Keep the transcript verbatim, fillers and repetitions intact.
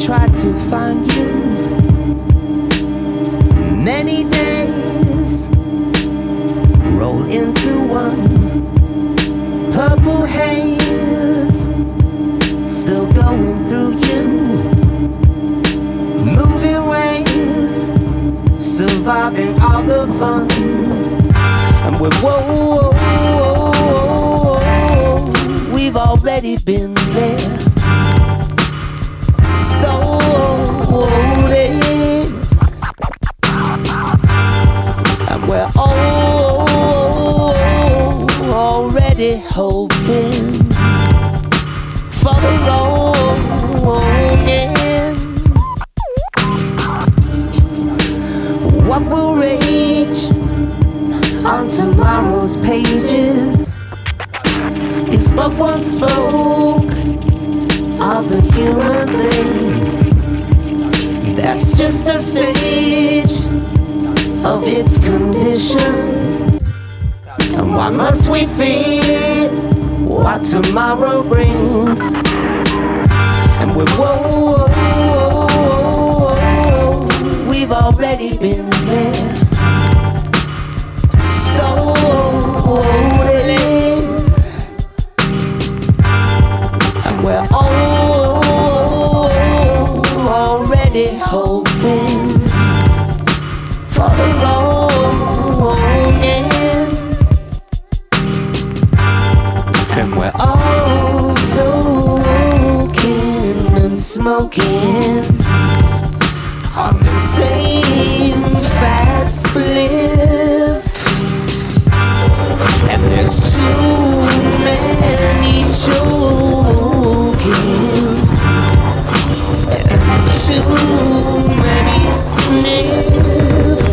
tried to find you. Many days roll into one. Purple haze still going through you. Moving ways, surviving all the fun. And we're whoa, whoa, whoa, whoa, we've already been there. Slowly, and we're all already hoping for the longing. What will rage on tomorrow's pages is but one smoke of the human thing. That's just a stage of its condition. And why must we fear what tomorrow brings? And we're whoa, whoa, whoa, whoa, we've already been there. Slowly, and we're all already hoping for the longing. And we're all soaking and smoking on the same fat spliff. And there's too many joking and too many sniffs.